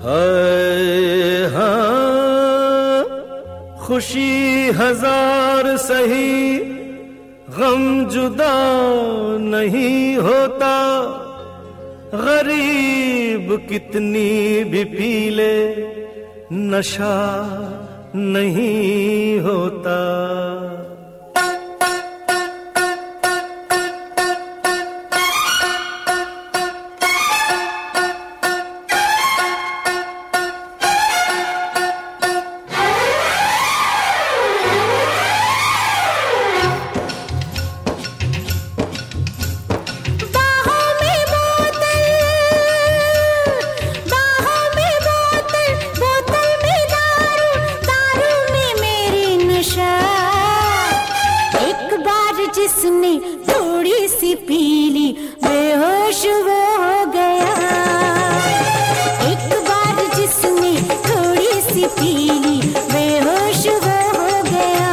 हाय हाँ, खुशी हजार सही गम जुदा नहीं होता, गरीब कितनी भी पी ले नशा नहीं होता। जिसने थोड़ी सी पीली बेहोश वो हो गया, एक बार जिसने थोड़ी सी पीली बेहोश वो हो गया।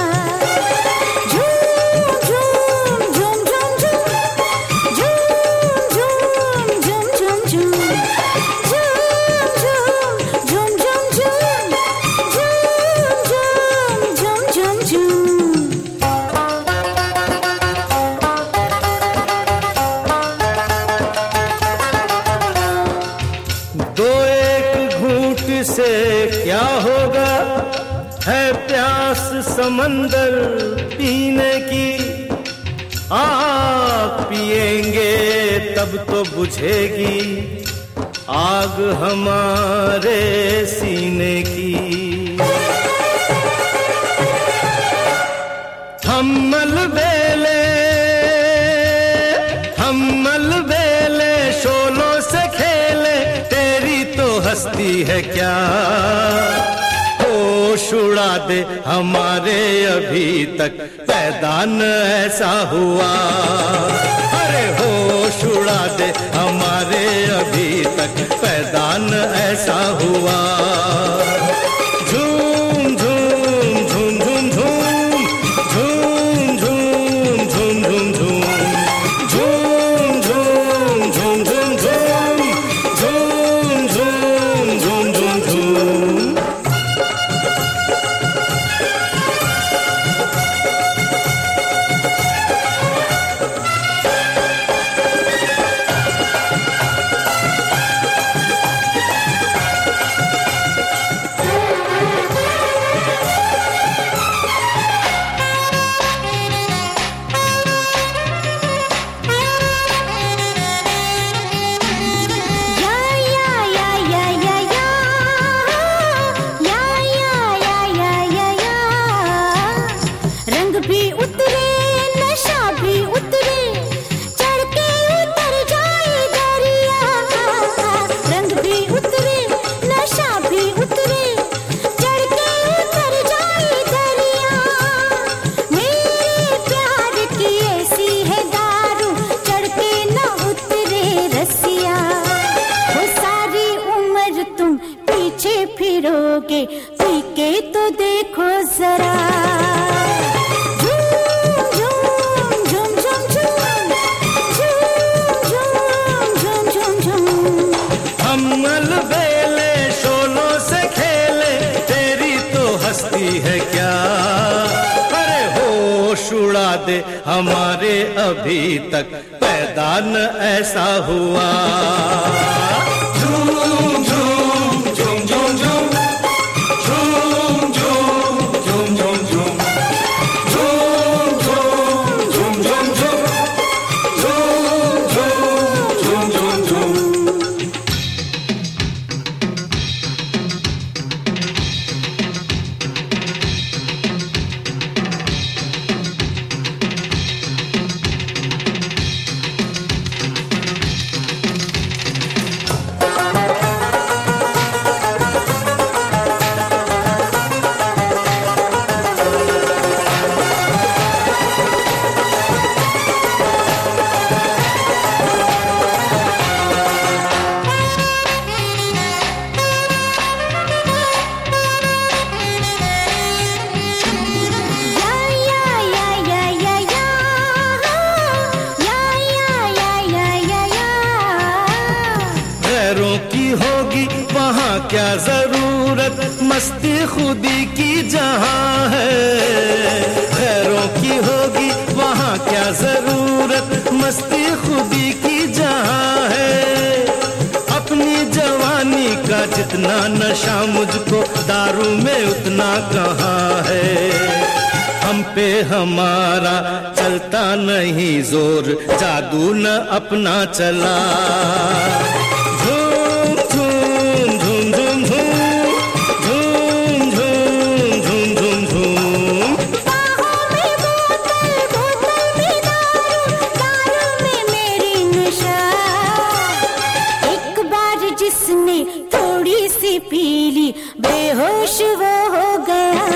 झूम झूम झूम झूम झूम झूम झूम झूम झूम झूम झूम झूम झूम झूम झूम। दो एक घूंट से क्या होगा, है प्यास समंदर पीने की, आग पिएंगे तब तो बुझेगी आग हमारे सीने की। हम मलबेले शोलों से खेले, तेरी तो हस्ती है क्या, होश उड़ा दे हमारे अभी तक पैदा न ऐसा हुआ। अरे होश उड़ा दे हमारे अभी तक पैदा न ऐसा हुआ। झूम झूम झूम झूम झूम झूम झूम झूम झूम झूम फिरोगे पी के तो देखो जरा। झूम झूम झूम झूम झूम झूम। हम मलबेले शोलों से खेले, तेरी तो हस्ती है क्या, अरे होश उड़ा दे हमारे अभी तक पैदा न ऐसा हुआ। क्या जरूरत मस्ती खुदी की जहां है, खैरों की होगी वहां क्या जरूरत मस्ती खुदी की जहां है। अपनी जवानी का जितना नशा मुझको दारू में उतना कहाँ है। हम पे हमारा चलता नहीं जोर, जादू न अपना चला। झूम झूम झूम झूम झूम झूम झूम झूम झूम झूम। बाहों में बोतल, बोतल में दारू, दारू में मेरी नशा। एक बार जिसने थोड़ी सी पी ली, बेहोश वो हो गया।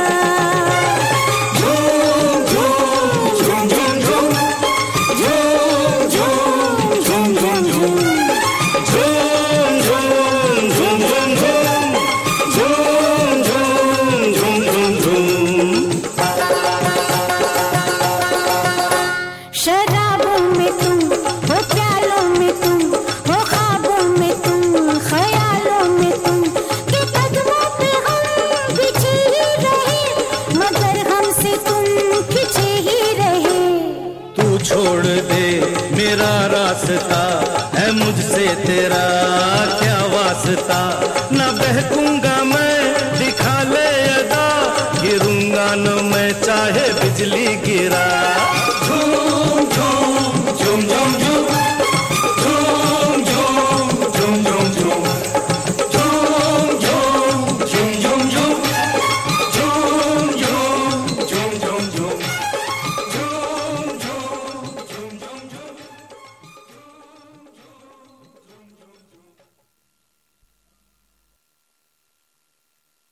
शराबों में तुम हो, प्यालों में तुम हो, ख्वाबों में तुम, ख्यालों में तुम, के कदमों पे हम पीछे ही रहे, मगर हमसे तुम पीछे ही रहे। तू छोड़ दे मेरा रास्ता, है मुझसे तेरा क्या वास्ता। न बहकूंगा मैं, दिखा ले अदा, गिरूंगा न मैं चाहे